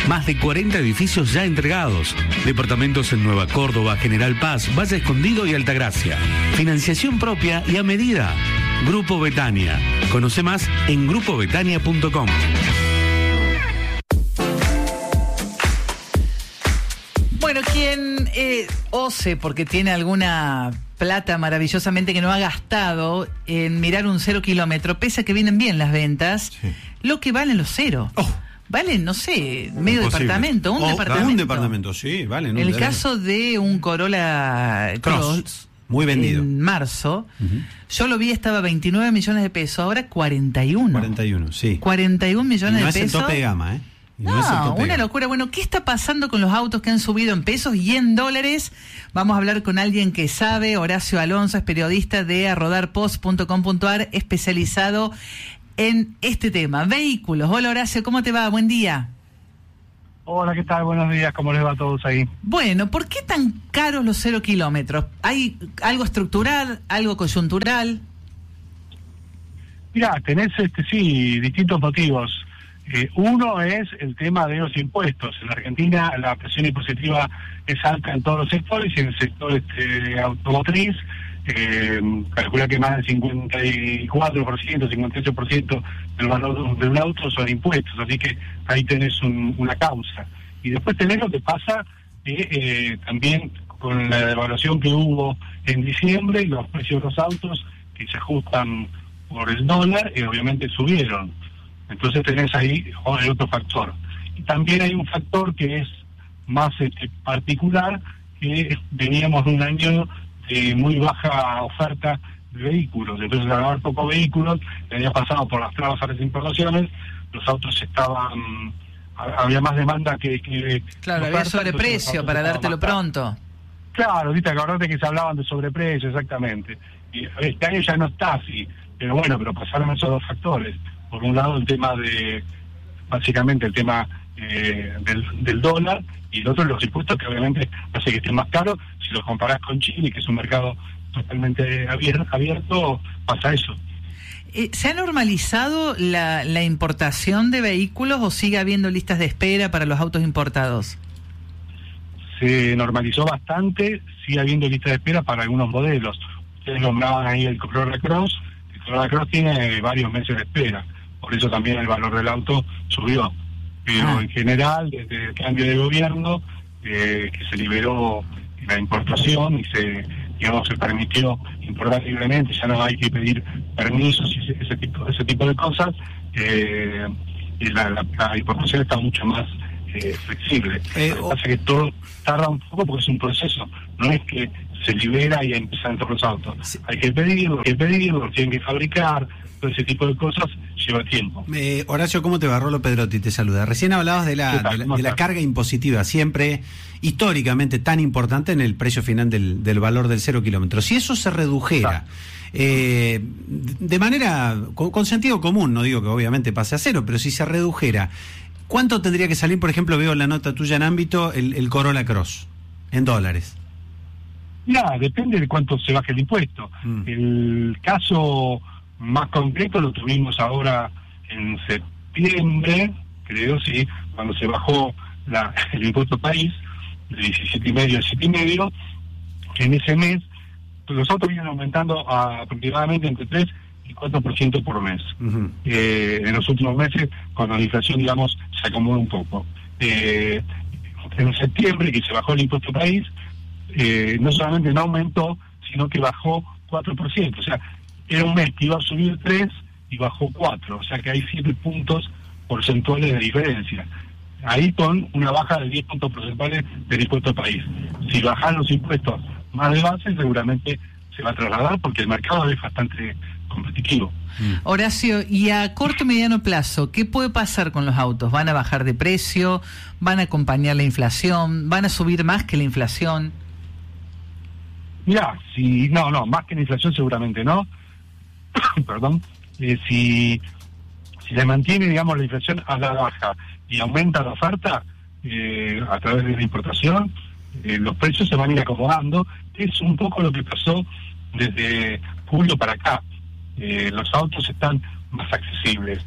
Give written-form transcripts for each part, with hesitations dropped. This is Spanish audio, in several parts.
Más de 40 edificios ya entregados. Departamentos en Nueva Córdoba, General Paz, Valle Escondido y Altagracia. Financiación propia y a medida. Grupo Betania. Conoce más en grupobetania.com. Bueno, quien ose porque tiene alguna plata maravillosamente que no ha gastado en mirar un 0 kilómetro, pese a que vienen bien las ventas, sí, lo que valen los cero. Valen, no sé, medio departamento, un departamento. Un departamento, sí, valen. En el caso de un Corolla Cross, muy vendido. En marzo, yo lo vi, estaba 29 millones de pesos, ahora 41. 41, sí. 41 millones de pesos. No es el tope de gama, ¿eh? No, una locura. Bueno, ¿qué está pasando con los autos que han subido en pesos y en dólares? Vamos a hablar con alguien que sabe. Horacio Alonso es periodista de arodarpost.com.ar, especializado en este tema, vehículos. Hola Horacio, ¿cómo te va? Buen día. Hola, ¿qué tal? Buenos días, ¿cómo les va a todos ahí? Bueno, ¿por qué tan caros los 0 kilómetros? ¿Hay algo estructural, algo coyuntural? Mirá, tenés distintos motivos. Uno es el tema de los impuestos. En la Argentina la presión impositiva es alta en todos los sectores, y en el sector automotriz calcula que más del 54%, 58% del valor de un auto son impuestos, así que ahí tenés una causa. Y después tenés lo que pasa también con la devaluación que hubo en diciembre, los precios de los autos que se ajustan por el dólar, obviamente subieron. Entonces tenés ahí otro factor. Y también hay un factor que es más particular, que veníamos de un año de muy baja oferta de vehículos. Entonces, al haber pocos vehículos, el año pasado por las trabas a las importaciones, los autos había más demanda que claro, había sobreprecio para dártelo pronto. Claro, viste, acordate que se hablaban de sobreprecio, exactamente. Y este año ya no está así, pero pasaron esos dos factores. Por un lado básicamente el tema del dólar, y el otro los impuestos, que obviamente hace que esté más caro. Si lo comparás con Chile, que es un mercado totalmente abierto, pasa eso. ¿Se ha normalizado la importación de vehículos o sigue habiendo listas de espera para los autos importados? Se normalizó bastante, sigue habiendo listas de espera para algunos modelos. Ustedes nombraban ahí el Corolla Cross. El Corolla Cross tiene varios meses de espera, por eso también el valor del auto subió. Pero en general, desde el cambio de gobierno, que se liberó la importación y se permitió importar libremente, ya no hay que pedir permisos y ese tipo de cosas, la importación está mucho más flexible. Lo que pasa es que todo tarda un poco porque es un proceso, no es que se libera y empiezan todos los autos. Sí. Hay que pedirlo, tienen que fabricar, todo ese tipo de cosas lleva tiempo. Horacio, ¿cómo te va? Rolo Pedrotti te saluda. Recién hablabas de la carga impositiva, siempre históricamente tan importante en el precio final del valor del 0 kilómetro. Si eso se redujera de manera, con sentido común, no digo que obviamente pase a cero, pero si se redujera, ¿cuánto tendría que salir? Por ejemplo, veo la nota tuya en ámbito, el Corolla Cross, en dólares. Ya, depende de cuánto se baje el impuesto. El caso más concreto lo tuvimos ahora en septiembre, creo, sí, cuando se bajó el impuesto país de 17,5 a 7,5, que en ese mes los autos vienen aumentando aproximadamente entre 3 y 4% por mes. En los últimos meses, cuando la inflación, se acomoda un poco. En septiembre, que se bajó el impuesto país, no solamente no aumentó, sino que bajó 4%. O sea, era un mes que iba a subir 3 y bajó 4. O sea que hay 7 puntos porcentuales de diferencia. Ahí con una baja de 10 puntos porcentuales del impuesto al país. Si bajan los impuestos más de base, seguramente se va a trasladar porque el mercado es bastante competitivo. Horacio, y a corto y mediano plazo, ¿qué puede pasar con los autos? ¿Van a bajar de precio? ¿Van a acompañar la inflación? ¿Van a subir más que la inflación? Mirá, no, más que la inflación seguramente no. Perdón. Si se mantiene, la inflación a la baja y aumenta la oferta a través de la importación, los precios se van a ir acomodando. Es un poco lo que pasó desde julio para acá. Los autos están más accesibles.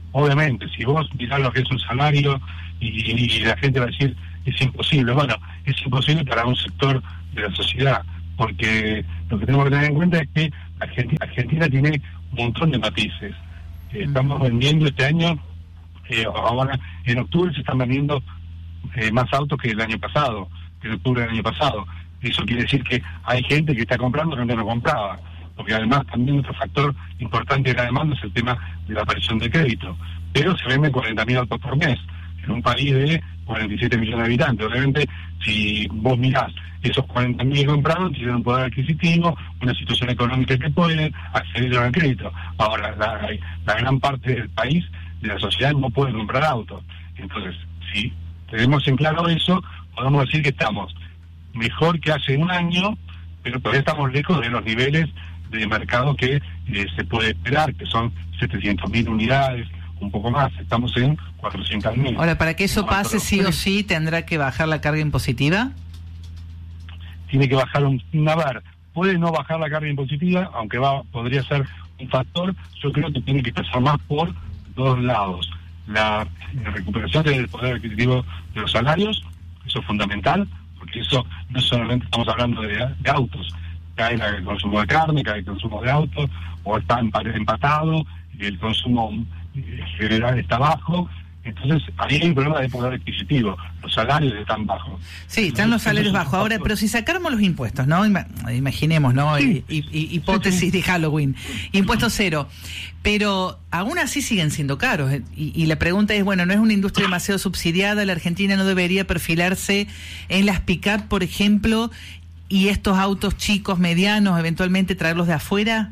Obviamente, si vos mirás lo que es un salario y la gente va a decir, es imposible. Bueno, es imposible para un sector de la sociedad, porque lo que tenemos que tener en cuenta es que Argentina tiene un montón de matices. Estamos vendiendo este año, ahora en octubre se están vendiendo más autos que el año pasado, que en octubre del año pasado. Eso quiere decir que hay gente que está comprando que antes no compraba, porque además también otro factor importante de la demanda es el tema de la aparición de crédito. Pero se venden 40.000 autos por mes en un país de 47 millones de habitantes. Obviamente, si vos mirás esos 40.000 comprados, tienen un poder adquisitivo, una situación económica que pueden acceder al crédito. Ahora, la gran parte del país, de la sociedad, no puede comprar autos. Entonces, si tenemos en claro eso, podemos decir que estamos mejor que hace un año, pero todavía estamos lejos de los niveles de mercado que se puede esperar, que son 700.000 unidades, un poco más. Estamos en 400.000. Ahora, para que eso pase, sí o sí, ¿tendrá que bajar la carga impositiva? Tiene que bajar puede no bajar la carga impositiva, aunque podría ser un factor. Yo creo que tiene que pasar más por dos lados. La recuperación del poder adquisitivo de los salarios, eso es fundamental, porque eso no solamente estamos hablando de autos, cae el consumo de carne, cae el consumo de autos, o está empatado, y el consumo general está bajo. Entonces, ahí hay un problema de poder adquisitivo, los salarios están bajos. Sí, están los salarios bajos. Ahora, pero si sacáramos los impuestos, ¿no? Imaginemos, ¿no? Sí. Hipótesis de Halloween, impuesto cero, pero aún así siguen siendo caros. Y la pregunta es, bueno, ¿no es una industria demasiado subsidiada? ¿La Argentina no debería perfilarse en las pick-up, por ejemplo, y estos autos chicos, medianos, eventualmente traerlos de afuera?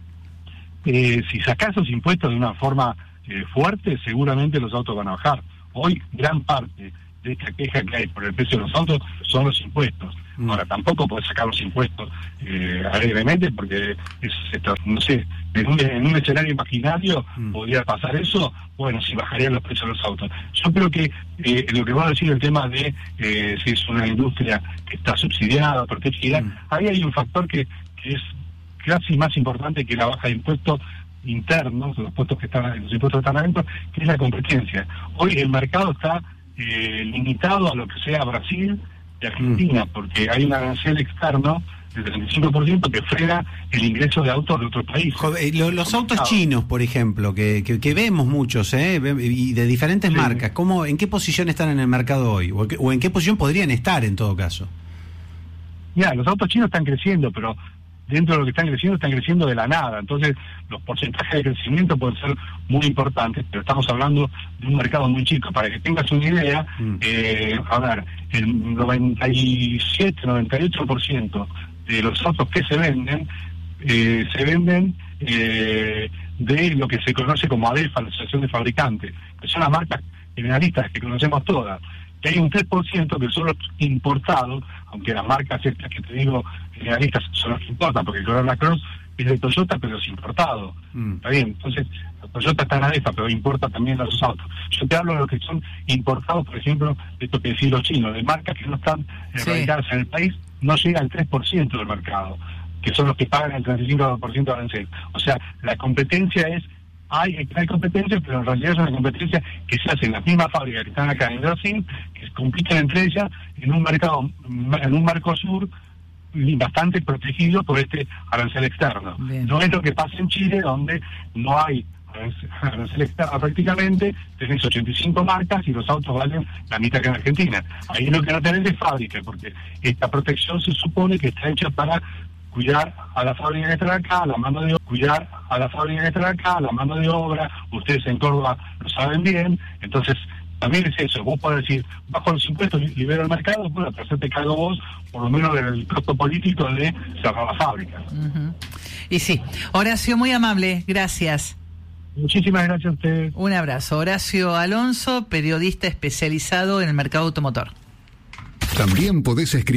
Si sacás los impuestos de una forma fuerte, seguramente los autos van a bajar. Hoy gran parte de esta queja que hay por el precio de los autos son los impuestos. Ahora, tampoco podés sacar los impuestos alegremente, porque no sé, en un escenario imaginario podría pasar eso. Bueno, si bajarían los precios de los autos. Yo creo que lo que va a decir el tema de si es una industria que está subsidiada, protegida, ahí hay un factor que es casi más importante que la baja de impuestos internos, los impuestos que están adentro, que es la competencia. Hoy el mercado está limitado a lo que sea Brasil y Argentina, porque hay un arancel externo del 35% que frena el ingreso de autos de otros países. Los autos chinos, por ejemplo, que vemos muchos, y de diferentes marcas, ¿en qué posición están en el mercado hoy? ¿O en qué posición podrían estar en todo caso? Ya, los autos chinos están creciendo, pero dentro de lo que están creciendo de la nada. Entonces, los porcentajes de crecimiento pueden ser muy importantes, pero estamos hablando de un mercado muy chico. Para que tengas una idea, el 97-98% de los autos que se venden de lo que se conoce como ADEFA, la Asociación de Fabricantes, que son las marcas generalistas que conocemos todas. Que hay un 3% que son los importados, aunque las marcas estas que te digo generalistas son los que importan, porque el Corolla Cross es de Toyota, pero es importado. Está bien, entonces Toyota está en ADEFA, pero importa también los autos. Yo te hablo de los que son importados, por ejemplo, de esto que decís los chinos, de marcas que no están radicadas en el país, no llega al 3% del mercado, que son los que pagan el 35% de arancel. O sea, la competencia hay competencia, pero en realidad es una competencia que se hace en las mismas fábricas que están acá en Brasil, que compiten entre ellas en un mercado, en un Mercosur bastante protegido por este arancel externo. Bien. No es lo que pasa en Chile, donde no hay arancel externo prácticamente, tenés 85 marcas y los autos valen la mitad que en Argentina. Ahí lo que no tenés es fábrica, porque esta protección se supone que está hecha para cuidar a la fábrica que está acá, la mano de obra, ustedes en Córdoba lo saben bien. Entonces también es eso, vos podés decir, bajo los impuestos, libero el mercado, bueno, pero hacerte cargo vos, por lo menos del costo político de cerrar la fábrica. Y sí, Horacio, muy amable, gracias. Muchísimas gracias a ustedes. Un abrazo. Horacio Alonso, periodista especializado en el mercado automotor. También podés escribir